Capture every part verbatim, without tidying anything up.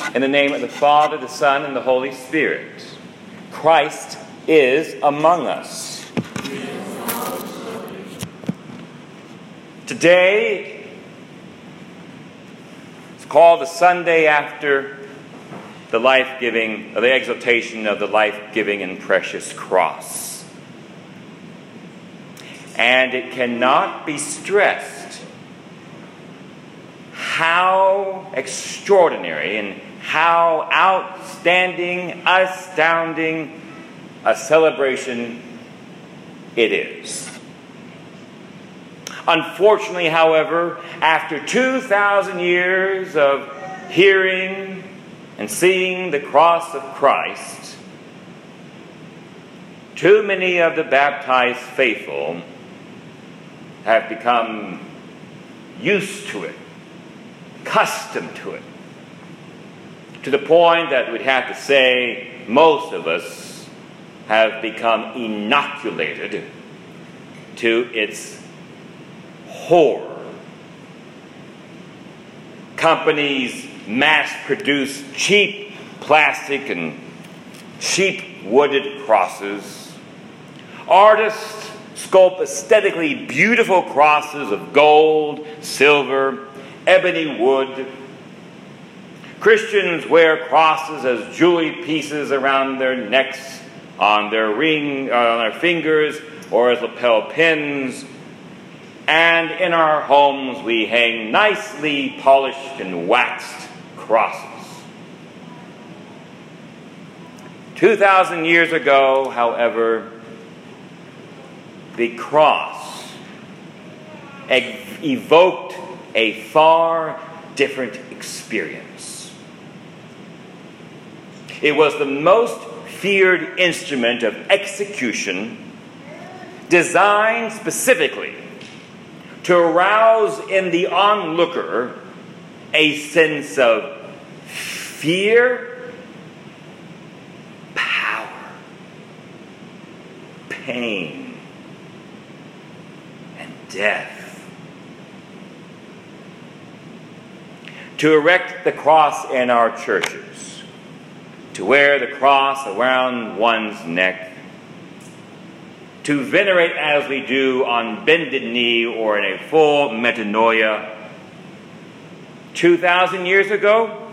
In the name of the Father, the Son, and the Holy Spirit. Christ is among us. Today, it's called the Sunday after the life-giving, or the exaltation of the life-giving and precious cross. And it cannot be stressed how extraordinary and how outstanding, astounding a celebration it is. Unfortunately, however, after two thousand years of hearing and seeing the cross of Christ, too many of the baptized faithful have become used to it, accustomed to it, to the point that we'd have to say most of us have become inoculated to its horror. Companies mass-produce cheap plastic and cheap wooded crosses. Artists sculpt aesthetically beautiful crosses of gold, silver, ebony wood. Christians wear crosses as jewelry pieces around their necks, on their ring, on their fingers, or as lapel pins. And in our homes we hang nicely polished and waxed crosses. Two thousand years ago, however, the cross ev- evoked a far different experience. It was the most feared instrument of execution, designed specifically to arouse in the onlooker a sense of fear, power, pain, and death. To erect the cross in our churches, to wear the cross around one's neck, to venerate as we do on bended knee or in a full metanoia. Two thousand years ago,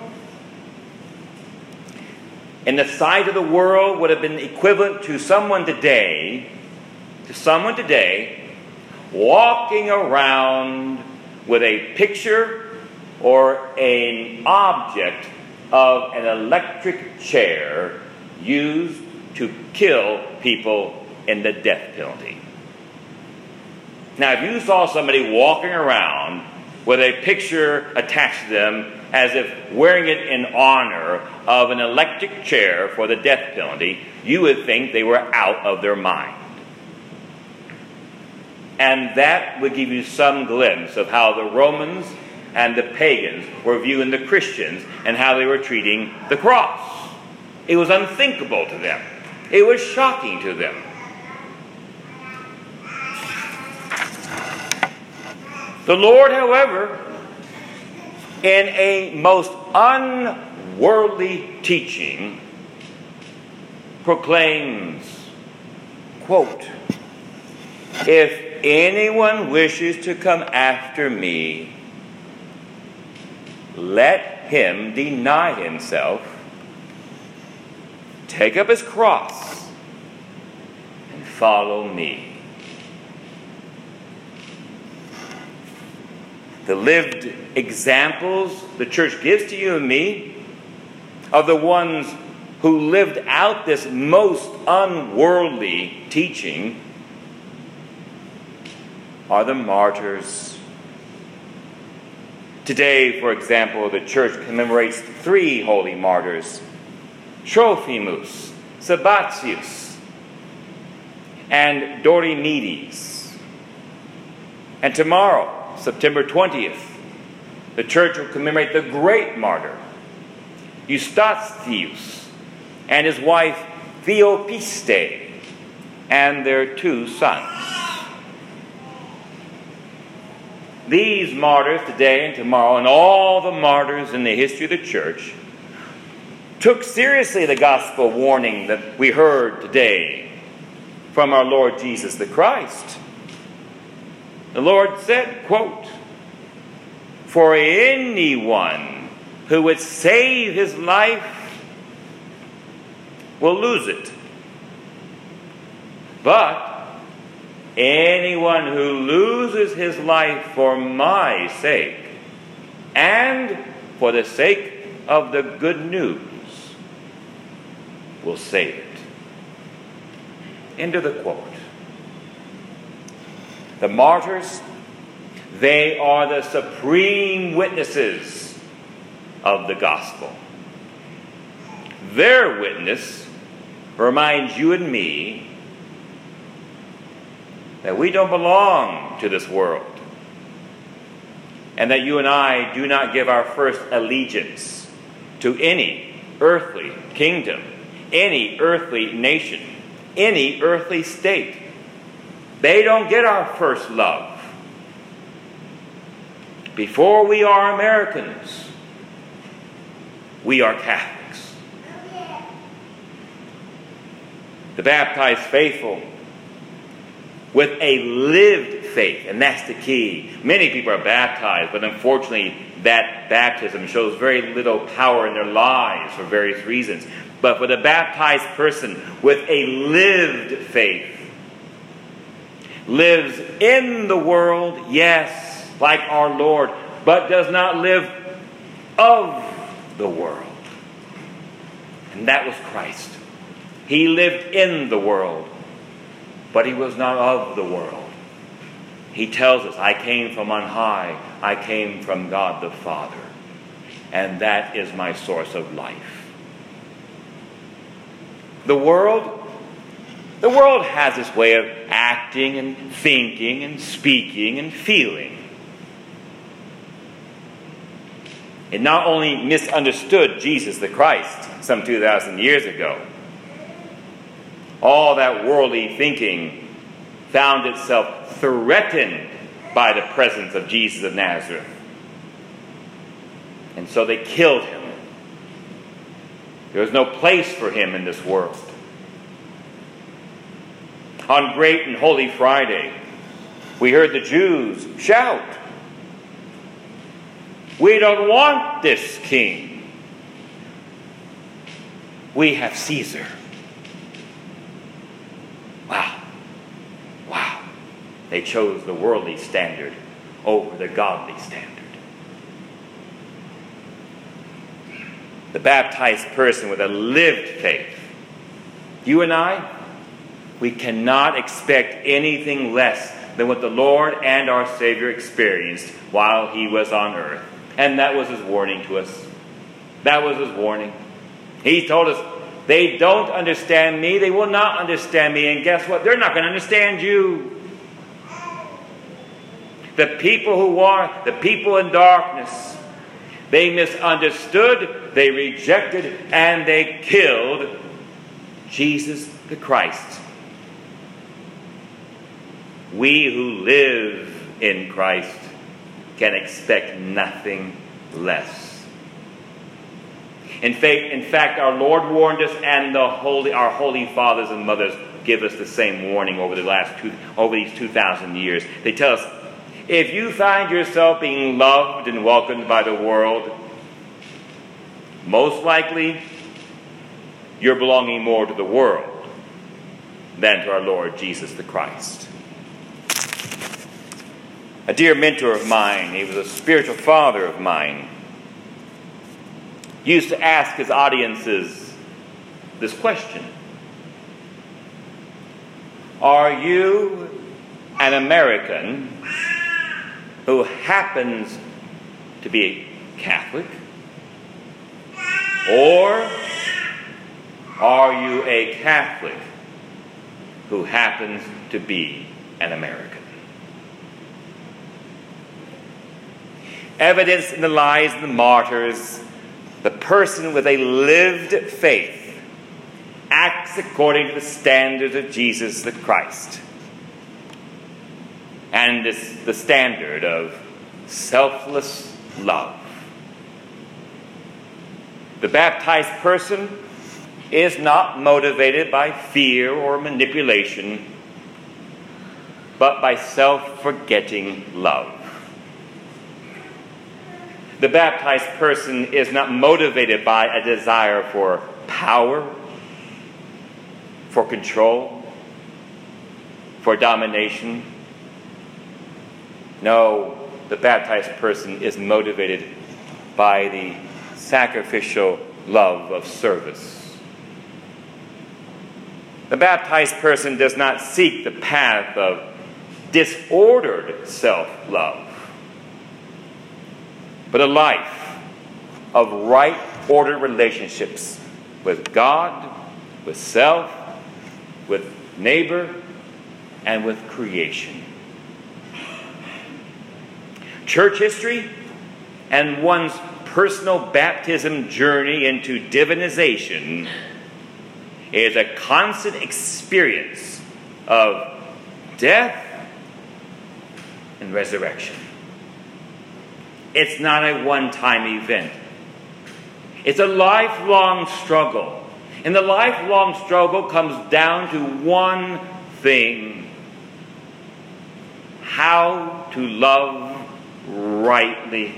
in the sight of the world, would have been equivalent to someone today, to someone today, walking around with a picture or an object of an electric chair used to kill people in the death penalty. Now, if you saw somebody walking around with a picture attached to them as if wearing it in honor of an electric chair for the death penalty, you would think they were out of their mind. And that would give you some glimpse of how the Romans and the pagans were viewing the Christians and how they were treating the cross. It was unthinkable to them. It was shocking to them. The Lord, however, in a most unworldly teaching, proclaims, quote, "If anyone wishes to come after me, let him deny himself, take up his cross, and follow me." The lived examples the church gives to you and me of the ones who lived out this most unworldly teaching are the martyrs. Today, for example, the church commemorates three holy martyrs: Trophimus, Sabbatius, and Dorimedes. And tomorrow, September twentieth, the church will commemorate the great martyr, Eustathius, and his wife Theopiste, and their two sons. These martyrs today and tomorrow, and all the martyrs in the history of the church, took seriously the gospel warning that we heard today from our Lord Jesus the Christ. The Lord said, quote, "For anyone who would save his life will lose it. But anyone who loses his life for my sake and for the sake of the good news will save it." End of the quote. The martyrs, they are the supreme witnesses of the gospel. Their witness reminds you and me that we don't belong to this world, and that you and I do not give our first allegiance to any earthly kingdom, any earthly nation, any earthly state. They don't get our first love. Before we are Americans, we are Catholics. The baptized faithful with a lived faith, and that's the key. Many people are baptized, but unfortunately that baptism shows very little power in their lives for various reasons. But for the baptized person with a lived faith, lives in the world, yes, like our Lord, but does not live of the world. And that was Christ. He lived in the world, but he was not of the world. He tells us, "I came from on high. I came from God the Father. And that is my source of life." The world, the world has this way of acting and thinking and speaking and feeling. It not only misunderstood Jesus the Christ some two thousand years ago, all that worldly thinking found itself threatened by the presence of Jesus of Nazareth. And so they killed him. There was no place for him in this world. On Great and Holy Friday, we heard the Jews shout, "We don't want this king. We have Caesar." Wow. Wow. They chose the worldly standard over the godly standard. The baptized person with a lived faith, you and I, we cannot expect anything less than what the Lord and our Savior experienced while he was on earth. And that was his warning to us. That was his warning. He told us, they don't understand me, they will not understand me, and guess what? They're not going to understand you. The people who are, the people in darkness, they misunderstood, they rejected, and they killed Jesus the Christ. We who live in Christ can expect nothing less. In fact, in fact, our Lord warned us, and the holy, our holy fathers and mothers give us the same warning over the last two, over these two thousand years. They tell us, if you find yourself being loved and welcomed by the world, most likely you're belonging more to the world than to our Lord Jesus the Christ. A dear mentor of mine, he was a spiritual father of mine, used to ask his audiences this question: are you an American who happens to be Catholic? Or are you a Catholic who happens to be an American? Evidence in the lives of the martyrs, the person with a lived faith acts according to the standards of Jesus the Christ. And this, the standard of selfless love. The baptized person is not motivated by fear or manipulation, but by self-forgetting love. The baptized person is not motivated by a desire for power, for control, for domination. No, the baptized person is motivated by the sacrificial love of service. The baptized person does not seek the path of disordered self-love, but a life of right ordered relationships with God, with self, with neighbor, and with creation. Church history and one's personal baptism journey into divinization is a constant experience of death and resurrection. It's not a one-time event. It's a lifelong struggle. And the lifelong struggle comes down to one thing: how to love rightly.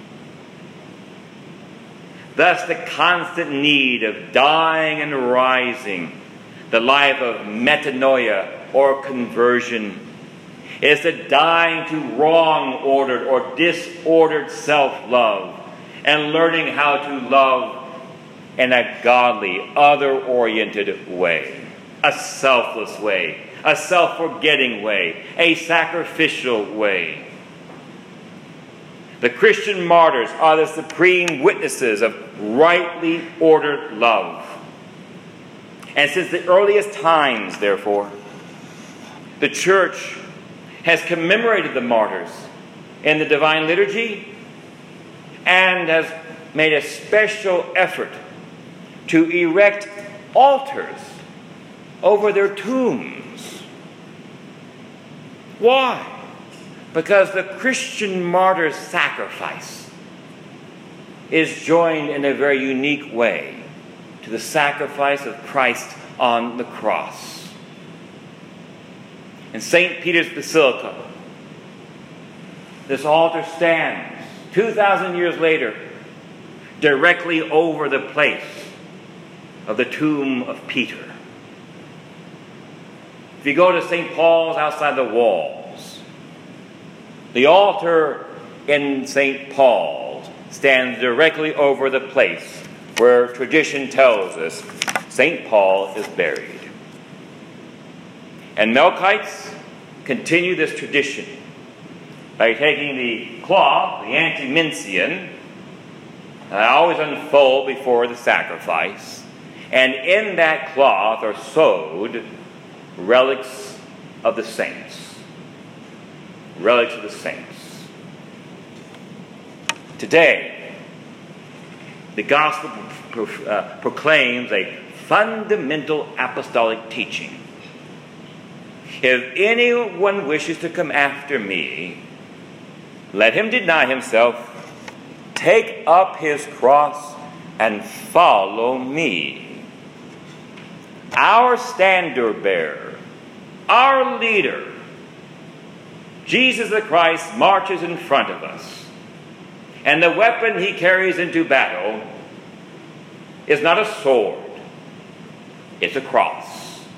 Thus, the constant need of dying and rising, the life of metanoia or conversion, is the dying to wrong-ordered or disordered self-love and learning how to love in a godly, other-oriented way, a selfless way, a self-forgetting way, a sacrificial way. The Christian martyrs are the supreme witnesses of rightly ordered love. And since the earliest times, therefore, the Church has commemorated the martyrs in the Divine Liturgy and has made a special effort to erect altars over their tombs. Why? Because the Christian martyr's sacrifice is joined in a very unique way to the sacrifice of Christ on the cross. In Saint Peter's Basilica, this altar stands two thousand years later directly over the place of the tomb of Peter. If you go to Saint Paul's outside the walls, the altar in Saint Paul's stands directly over the place where tradition tells us Saint Paul is buried. And Melkites continue this tradition by taking the cloth, the antimension, that I always unfold before the sacrifice, and in that cloth are sewed relics of the saints. Relics of the saints. Today, the gospel pro- uh, proclaims a fundamental apostolic teaching. If anyone wishes to come after me, let him deny himself, take up his cross, and follow me. Our standard bearer, our leader, Jesus the Christ, marches in front of us. And the weapon he carries into battle is not a sword, it's a cross.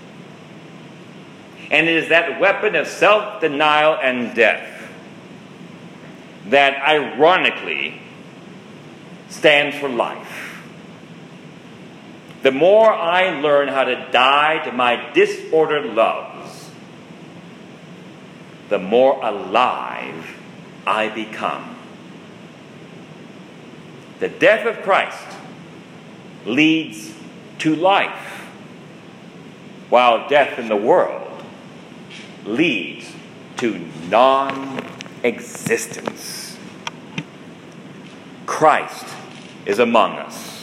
And it is that weapon of self-denial and death that ironically stands for life. The more I learn how to die to my disordered loves, the more alive I become. The death of Christ leads to life, while death in the world leads to non-existence. Christ is among us.